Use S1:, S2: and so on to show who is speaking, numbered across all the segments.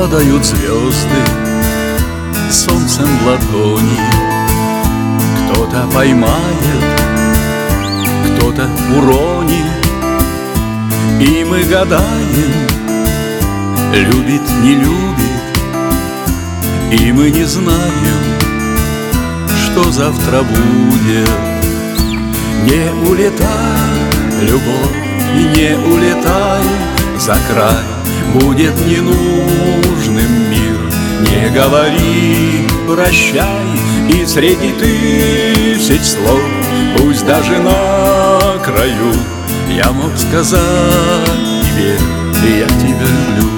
S1: падают звезды солнцем в ладони. Кто-то поймает, кто-то уронит, и мы гадаем, любит, не любит, и мы не знаем, что завтра будет. Не улетай, любовь, и не улетай за край, будет ненужным мир. Не говори прощай, и среди тысяч слов, пусть даже на краю, я мог сказать тебе: я тебя люблю.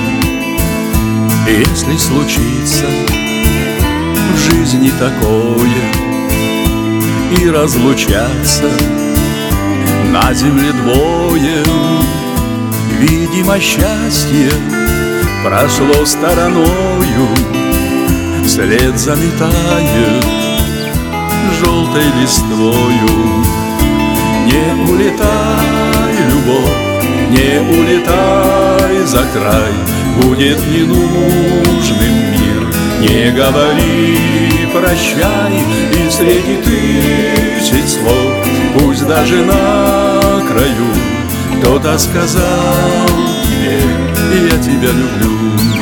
S1: Если случится в жизни такое, и разлучаться на земле двое, видимо, счастье прошло стороною, след заметает желтой листвою. Не улетай, любовь, не улетай за край, будет ненужным мир. Не говори прощай, и среди тысяч слов, пусть даже на краю, кто-то сказал тебе: я тебя люблю.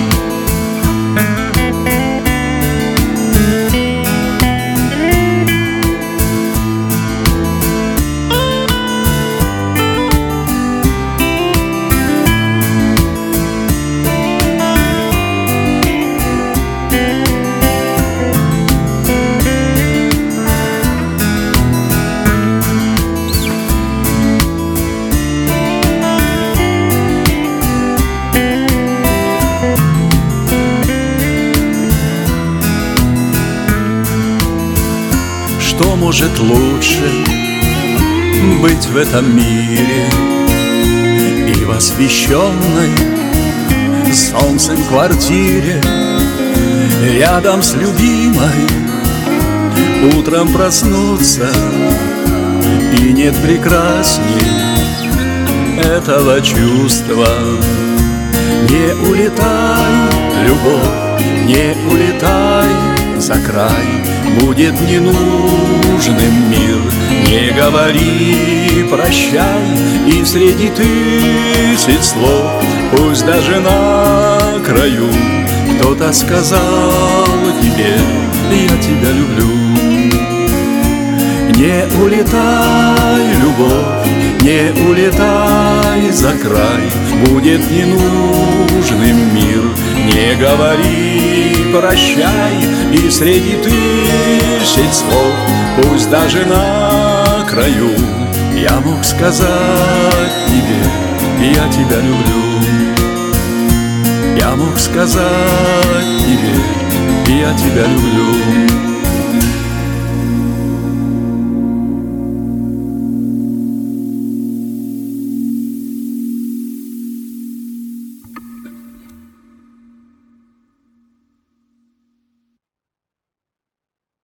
S1: Что может лучше быть в этом мире и в освещенной солнцем квартире, рядом с любимой утром проснуться, и нет прекрасней этого чувства. Не улетай, любовь, не улетай за край, будет ненужным мир. Не говори прощай, и среди тысяч слов, пусть даже на краю, кто-то сказал тебе: я тебя люблю. Не улетай, любовь, не улетай за край, будет ненужным мир. Не говори прощай, и среди тысяч слов, пусть даже на краю, я мог сказать тебе: я тебя люблю. Я мог сказать тебе: я тебя люблю.